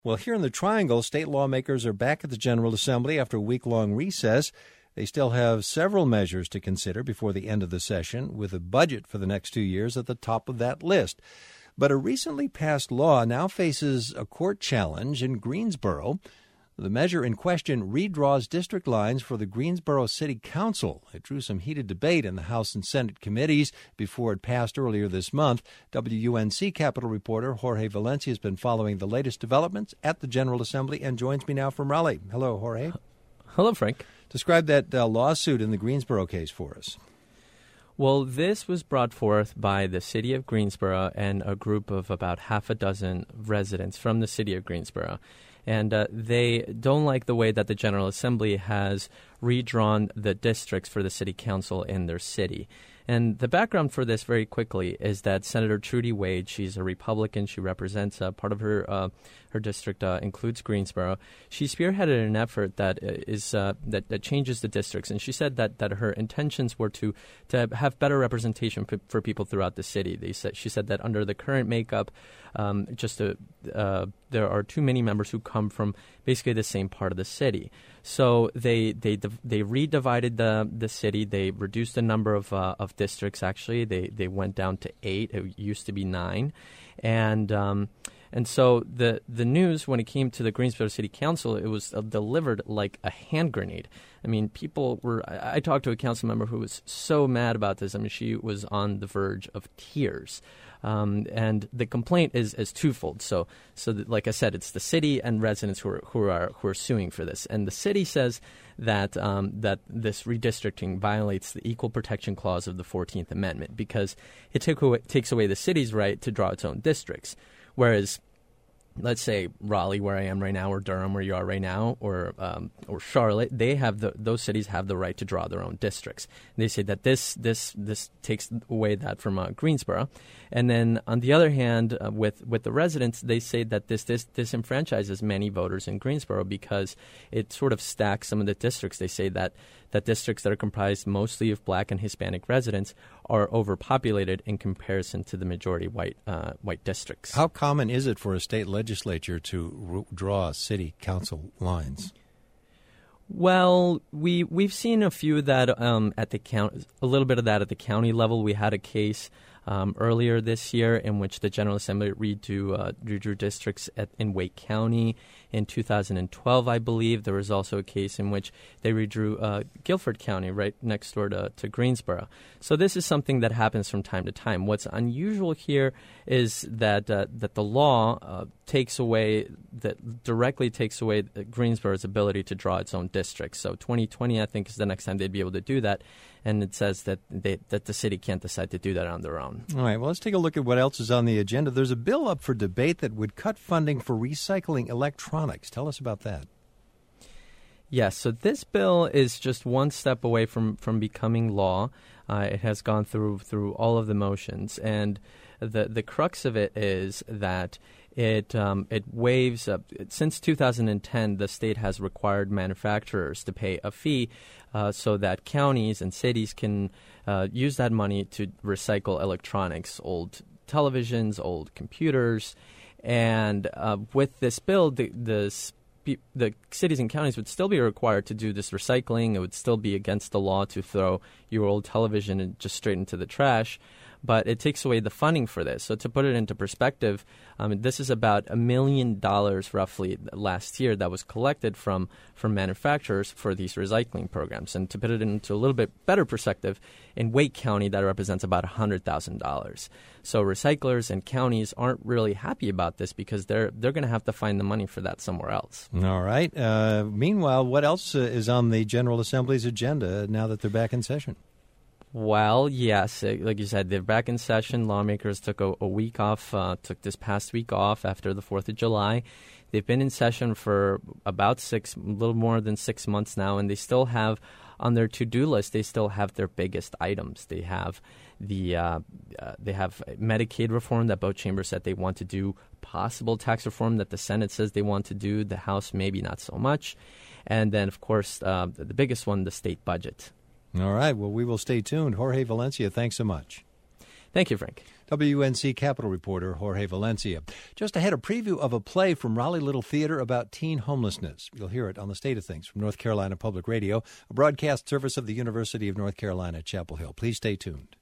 Well, here in the Triangle, state lawmakers are back at the General Assembly after a week-long recess. They still have several measures to consider before the end of the session, with a budget for the next 2 years at the top of that list. But a recently passed law now faces a court challenge in Greensboro. The measure in question redraws district lines for the Greensboro City Council. It drew some heated debate in the House and Senate committees before it passed earlier this month. WUNC Capitol reporter Jorge Valencia has been following the latest developments at the General Assembly and joins me now from Raleigh. Hello, Jorge. Hello, Frank. Describe that lawsuit in the Greensboro case for us. Well, this was brought forth by the city of Greensboro and a group of about half a dozen residents from the city of Greensboro. And they don't like the way that the General Assembly has redrawn the districts for the city council in their city. And the background for this, very quickly, is that Senator Trudy Wade, she's a Republican. She represents part of her district includes Greensboro. She spearheaded an effort that that changes the districts, and she said that her intentions were to have better representation for people throughout the city. She said that under the current makeup, there are too many members who come from basically the same part of the city. So they redivided the city. They reduced the number of districts. Actually, they went down to 8. It used to be 9, and so the news, when it came to the Greensboro City Council, it was delivered like a hand grenade. I mean, people were. I talked to a council member who was so mad about this. I mean, she was on the verge of tears. And the complaint is twofold. So like I said, it's the city and residents who are suing for this. And the city says that this redistricting violates the Equal Protection Clause of the 14th Amendment because it takes away the city's right to draw its own districts. Whereas, let's say Raleigh, where I am right now, or Durham, where you are right now, or Charlotte, those cities have the right to draw their own districts. And they say that this takes away that from Greensboro, and then on the other hand, with the residents, they say that this disenfranchises many voters in Greensboro because it sort of stacks some of the districts. They say that districts that are comprised mostly of Black and Hispanic residents are overpopulated in comparison to the majority white districts. How common is it for a state legislature to draw city council lines? Well, we've seen a few that at the county, a little bit of that at the county level. We had a case earlier this year in which the General Assembly redrew districts in Wake County. In 2012, I believe, there was also a case in which they redrew Guilford County right next door to Greensboro. So this is something that happens from time to time. What's unusual here is that the law directly takes away Greensboro's ability to draw its own districts. So 2020, I think, is the next time they'd be able to do that. And it says that the city can't decide to do that on their own. All right, well, let's take a look at what else is on the agenda. There's a bill up for debate that would cut funding for recycling electronics. Tell us about that. Yes, so this bill is just one step away from becoming law. It has gone through all of the motions, and the crux of it is that it waives since 2010, the state has required manufacturers to pay a fee so that counties and cities can use that money to recycle electronics, old televisions, old computers. And with this bill, the cities and counties would still be required to do this recycling. It would still be against the law to throw your old television just straight into the trash. But it takes away the funding for this. So to put it into perspective, this is about $1 million roughly last year that was collected from manufacturers for these recycling programs. And to put it into a little bit better perspective, in Wake County, that represents about $100,000. So recyclers and counties aren't really happy about this because they're going to have to find the money for that somewhere else. All right. Meanwhile, what else is on the General Assembly's agenda now that they're back in session? Well, yes, like you said, they're back in session. Lawmakers took a week off, took this past week off after the 4th of July. They've been in session for about a little more than 6 months now, and they still have on their to-do list, they still have their biggest items. They have they have Medicaid reform that both chambers said they want to do, possible tax reform that the Senate says they want to do, the House maybe not so much, and then, of course, the biggest one, the state budget. All right. Well, we will stay tuned. Jorge Valencia, thanks so much. Thank you, Frank. WNC Capitol reporter Jorge Valencia. Just ahead, a preview of a play from Raleigh Little Theater about teen homelessness. You'll hear it on The State of Things from North Carolina Public Radio, a broadcast service of the University of North Carolina at Chapel Hill. Please stay tuned.